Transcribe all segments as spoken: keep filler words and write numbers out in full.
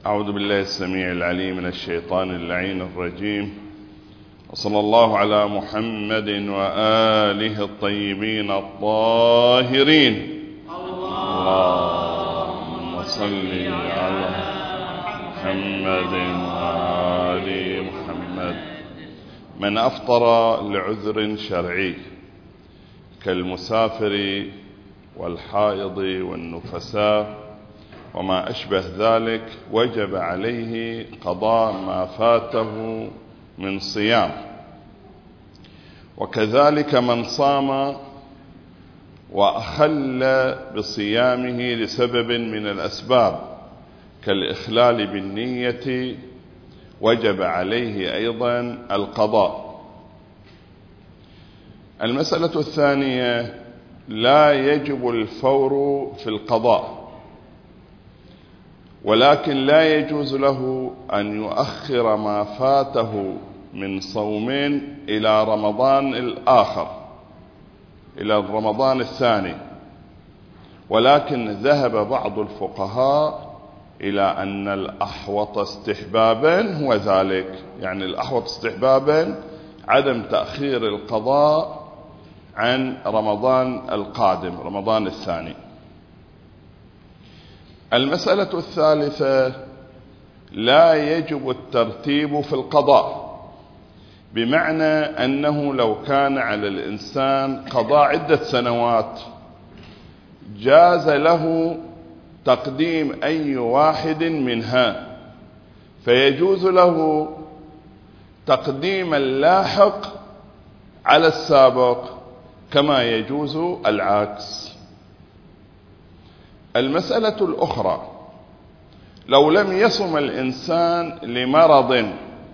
أعوذ بالله السميع العليم من الشيطان اللعين الرجيم، وصلى الله على محمد وآله الطيبين الطاهرين. اللهم صل على محمد وآل محمد. من أفطر لعذر شرعي كالمسافر والحائض والنفساء وما أشبه ذلك وجب عليه قضاء ما فاته من صيام، وكذلك من صام وأخل بصيامه لسبب من الأسباب كالإخلال بالنية وجب عليه أيضا القضاء. المسألة الثانية: لا يجب الفور في القضاء، ولكن لا يجوز له أن يؤخر ما فاته من صوم إلى رمضان الآخر، إلى رمضان الثاني. ولكن ذهب بعض الفقهاء إلى أن الأحوط استحبابا هو ذلك، يعني الأحوط استحبابا عدم تأخير القضاء عن رمضان القادم، رمضان الثاني. المسألة الثالثة: لا يجب الترتيب في القضاء، بمعنى أنه لو كان على الإنسان قضاء عدة سنوات جاز له تقديم أي واحد منها، فيجوز له تقديم اللاحق على السابق كما يجوز العكس. المسألة الأخرى: لو لم يصم الإنسان لمرض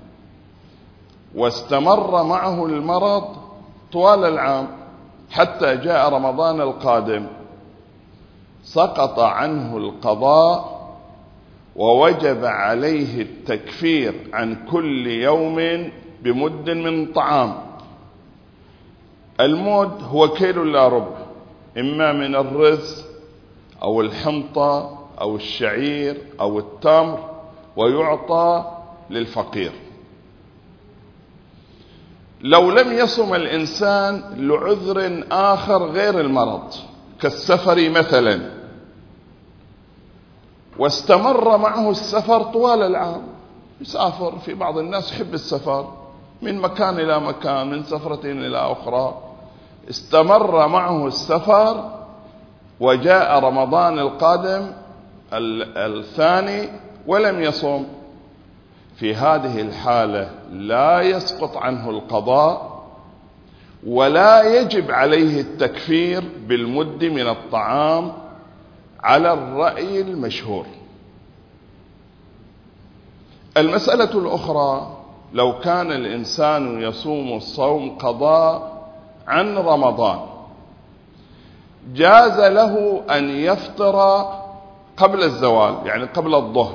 واستمر معه المرض طوال العام حتى جاء رمضان القادم، سقط عنه القضاء ووجب عليه التكفير عن كل يوم بمد من طعام. المد هو كيلو لا ربع، إما من الرز أو الحنطة أو الشعير أو التمر، ويعطى للفقير. لو لم يصم الإنسان لعذر آخر غير المرض كالسفر مثلا، واستمر معه السفر طوال العام، يسافر، في بعض الناس يحب السفر من مكان إلى مكان، من سفرة إلى أخرى، استمر معه السفر وجاء رمضان القادم الثاني ولم يصم، في هذه الحالة لا يسقط عنه القضاء ولا يجب عليه التكفير بالمد من الطعام على الرأي المشهور. المسألة الأخرى: لو كان الإنسان يصوم الصوم قضاء عن رمضان، جاز له أن يفطر قبل الزوال، يعني قبل الظهر،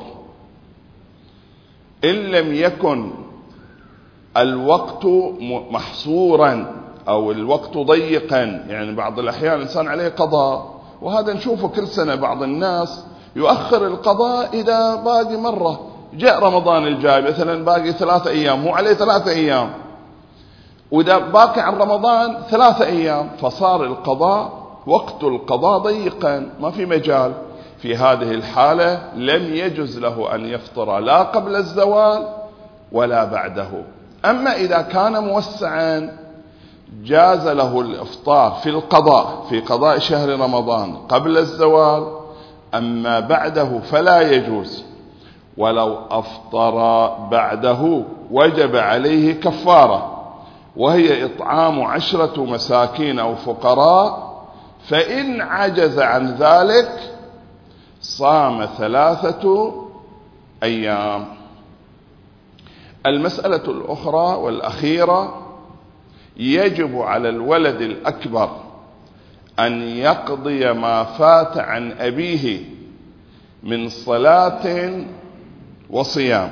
إن لم يكن الوقت محصورا أو الوقت ضيقا. يعني بعض الأحيان الإنسان عليه قضاء، وهذا نشوفه كل سنة، بعض الناس يؤخر القضاء إذا باقي مرة، جاء رمضان الجاي مثلا باقي ثلاثة أيام، هو عليه ثلاثة أيام، وإذا باقي عن رمضان ثلاثة أيام، فصار القضاء وقت القضاء ضيقا، ما في مجال. في هذه الحالة لم يجز له أن يفطر لا قبل الزوال ولا بعده. أما إذا كان موسعا جاز له الإفطار في القضاء، في قضاء شهر رمضان قبل الزوال، أما بعده فلا يجوز. ولو أفطر بعده وجب عليه كفارة، وهي إطعام عشرة مساكين أو فقراء، فإن عجز عن ذلك صام ثلاثة أيام. المسألة الأخرى والأخيرة: يجب على الولد الأكبر أن يقضي ما فات عن أبيه من صلاة وصيام.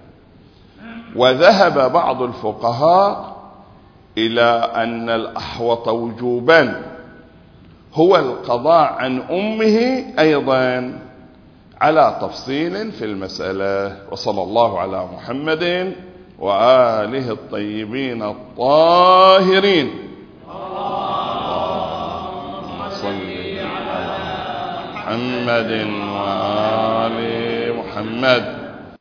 وذهب بعض الفقهاء إلى أن الأحوط وجوبا هو القضاء عن أمه أيضا على تفصيل في المسألة. وصلى الله على محمد وآله الطيبين الطاهرين. اللهم صل على محمد وآل محمد.